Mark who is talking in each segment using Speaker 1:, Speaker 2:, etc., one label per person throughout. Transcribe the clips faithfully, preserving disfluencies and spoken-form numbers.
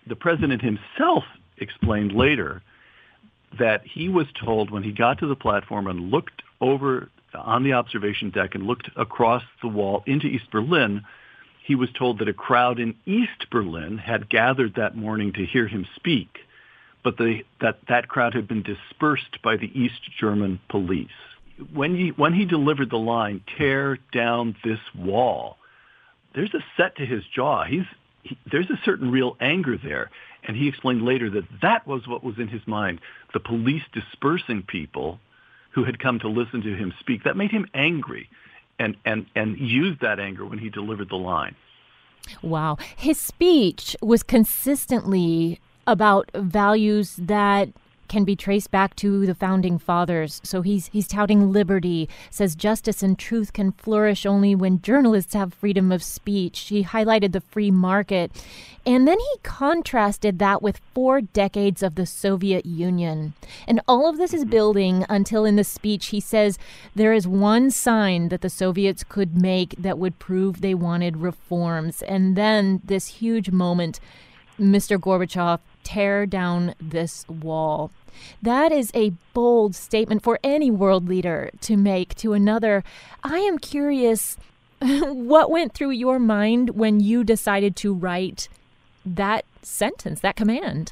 Speaker 1: the president himself explained later that he was told when he got to the platform and looked over on the observation deck and looked across the wall into East Berlin, he was told that a crowd in East Berlin had gathered that morning to hear him speak, but the, that that crowd had been dispersed by the East German police. When he, when he delivered the line, "Tear down this wall," there's a set to his jaw. He's, he, there's a certain real anger there. And he explained later that that was what was in his mind, the police dispersing people who had come to listen to him speak. That made him angry, and, and, and used that anger when he delivered the line.
Speaker 2: Wow. His speech was consistently about values that can be traced back to the founding fathers. So he's he's touting liberty, says justice and truth can flourish only when journalists have freedom of speech. He highlighted the free market. And then he contrasted that with four decades of the Soviet Union. And all of this is building until in the speech he says there is one sign that the Soviets could make that would prove they wanted reforms. And then this huge moment, Mister Gorbachev, tear down this wall. That is a bold statement for any world leader to make to another. I am curious, what went through your mind when you decided to write that sentence, that command?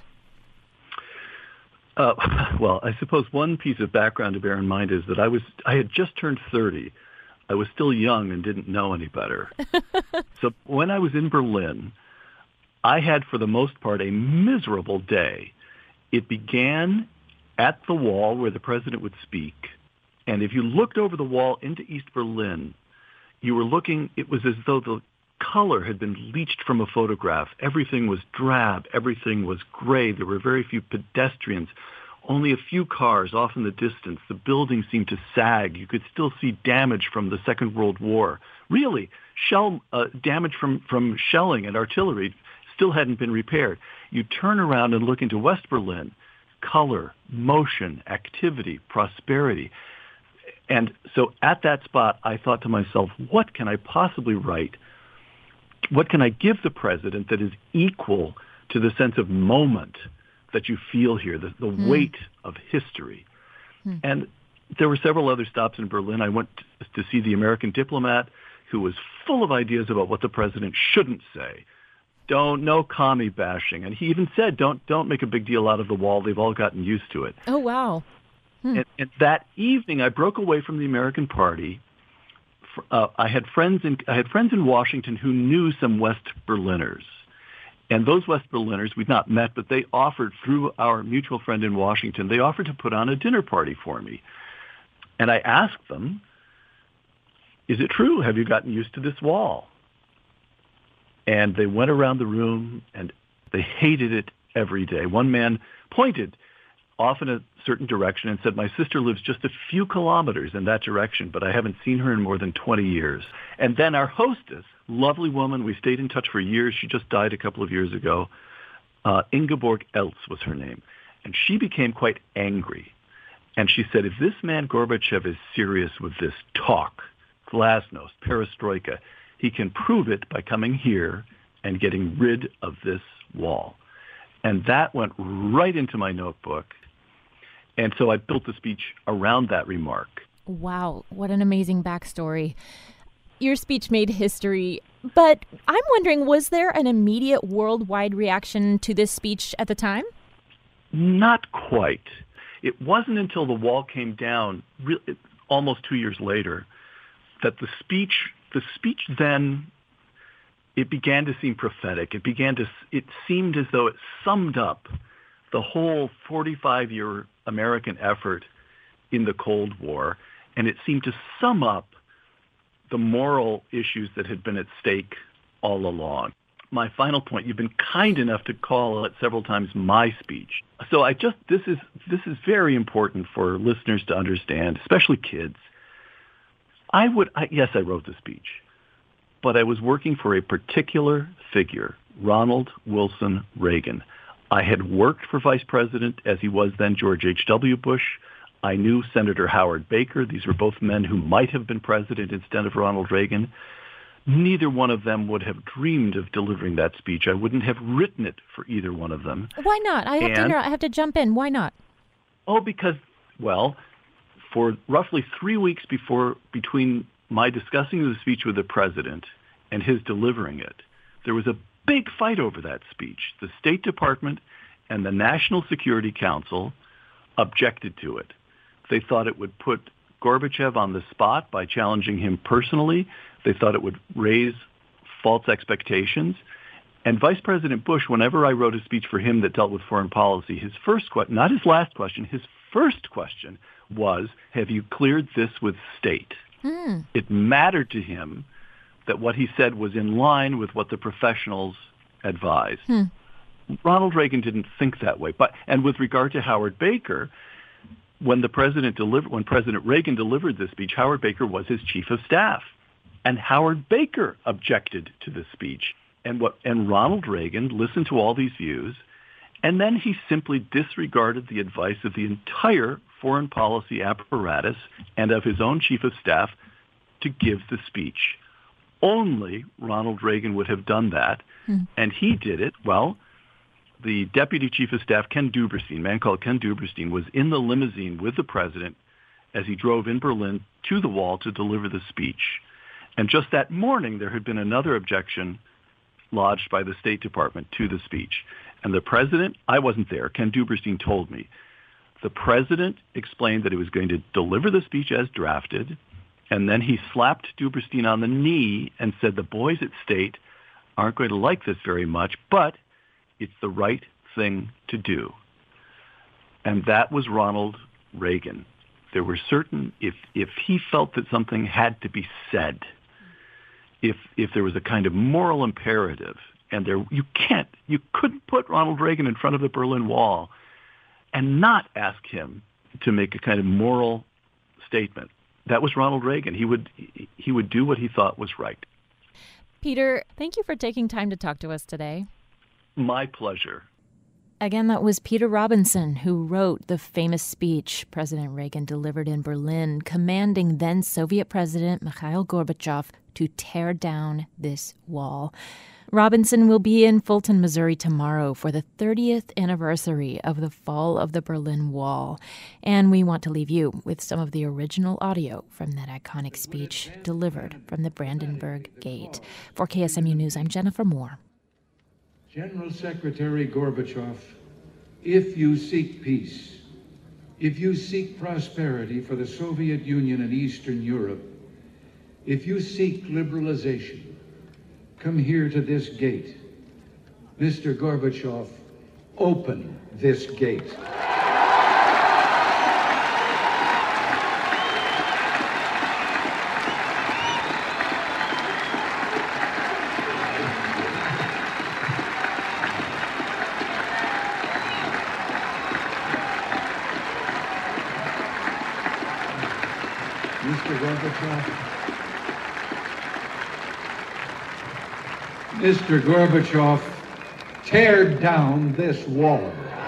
Speaker 1: Uh, well, I suppose one piece of background to bear in mind is that I was I had just turned thirty. I was still young and didn't know any better. So when I was in Berlin, I had, for the most part, a miserable day. It began at the wall where the president would speak. And if you looked over the wall into East Berlin, you were looking, it was as though the color had been bleached from a photograph. Everything was drab. Everything was gray. There were very few pedestrians, only a few cars off in the distance. The building seemed to sag. You could still see damage from the Second World War. Really, shell uh, damage from, from shelling and artillery still hadn't been repaired. You turn around and look into West Berlin, color, motion, activity, prosperity. And so at that spot, I thought to myself, what can I possibly write? What can I give the president that is equal to the sense of moment that you feel here, the, the mm. weight of history? Mm. And there were several other stops in Berlin. I went to see the American diplomat who was full of ideas about what the president shouldn't say. Don't, no commie bashing. And he even said, don't don't make a big deal out of the wall. They've all gotten used to it.
Speaker 2: Oh, wow. Hmm.
Speaker 1: And, and that evening, I broke away from the American Party. Uh, I had friends in I had friends in Washington who knew some West Berliners. And those West Berliners, we'd not met, but they offered, through our mutual friend in Washington, they offered to put on a dinner party for me. And I asked them, is it true? Have you gotten used to this wall? And they went around the room, and they hated it every day. One man pointed off in a certain direction and said, my sister lives just a few kilometers in that direction, but I haven't seen her in more than twenty years. And then our hostess, lovely woman, we stayed in touch for years. She just died a couple of years ago. Uh, Ingeborg Eltz was her name. And she became quite angry. And she said, if this man Gorbachev is serious with this talk, glasnost, perestroika, he can prove it by coming here and getting rid of this wall. And that went right into my notebook. And so I built the speech around that remark.
Speaker 2: Wow, what an amazing backstory. Your speech made history, but I'm wondering, was there an immediate worldwide reaction to this speech at the time?
Speaker 1: Not quite. It wasn't until the wall came down, really, almost two years later, that the speech The speech then, it began to seem prophetic. It began to, it seemed as though it summed up the whole forty-five-year American effort in the Cold War, and it seemed to sum up the moral issues that had been at stake all along. My final point, you've been kind enough to call it several times my speech. So I just, this is, this is very important for listeners to understand, especially kids. I would, I, yes, I wrote the speech, but I was working for a particular figure, Ronald Wilson Reagan. I had worked for Vice President, as he was then, George H W. Bush. I knew Senator Howard Baker. These were both men who might have been president instead of Ronald Reagan. Neither one of them would have dreamed of delivering that speech. I wouldn't have written it for either one of them.
Speaker 2: Why not? I have
Speaker 1: and,
Speaker 2: to inter- I have to jump in. Why not?
Speaker 1: Oh, because, well, for roughly three weeks before between my discussing the speech with the president and his delivering it, there was a big fight over that speech. The State Department and the National Security Council objected to it. They thought it would put Gorbachev on the spot by challenging him personally. They thought it would raise false expectations. And Vice President Bush, whenever I wrote a speech for him that dealt with foreign policy, his first question, not his last question, his first question was, have you cleared this with state? Mm. It mattered to him that what he said was in line with what the professionals advised. Hmm. Ronald Reagan didn't think that way. But and with regard to Howard Baker, when the president delivered, when President Reagan delivered this speech, Howard Baker was his chief of staff, and Howard Baker objected to the speech. And what and Ronald Reagan listened to all these views, and then he simply disregarded the advice of the entire foreign policy apparatus and of his own chief of staff to give the speech. Only Ronald Reagan would have done that, hmm. and he did it. Well, the deputy chief of staff, Ken Duberstein, a man called Ken Duberstein, was in the limousine with the president as he drove in Berlin to the wall to deliver the speech. And just that morning, there had been another objection lodged by the State Department to the speech. And the president, I wasn't there, Ken Duberstein told me, the president explained that he was going to deliver the speech as drafted, and then he slapped Duberstein on the knee and said the boys at State aren't going to like this very much, but it's the right thing to do. And that was Ronald Reagan. There were certain, if if he felt that something had to be said, if if there was a kind of moral imperative, and there you can't, you couldn't put Ronald Reagan in front of the Berlin Wall and not ask him to make a kind of moral statement. That was Ronald Reagan. He would he would do what he thought was right.
Speaker 2: Peter, thank you for taking time to talk to us today.
Speaker 1: My pleasure.
Speaker 2: Again, that was Peter Robinson, who wrote the famous speech President Reagan delivered in Berlin, commanding then Soviet President Mikhail Gorbachev to tear down this wall. Robinson will be in Fulton, Missouri tomorrow for the thirtieth anniversary of the fall of the Berlin Wall. And we want to leave you with some of the original audio from that iconic speech delivered from the Brandenburg Gate. For K S M U News, I'm Jennifer Moore.
Speaker 3: General Secretary Gorbachev, if you seek peace, if you seek prosperity for the Soviet Union and Eastern Europe, if you seek liberalization, come here to this gate. Mister Gorbachev, open this gate. Mister Gorbachev, Mister Gorbachev, tear down this wall.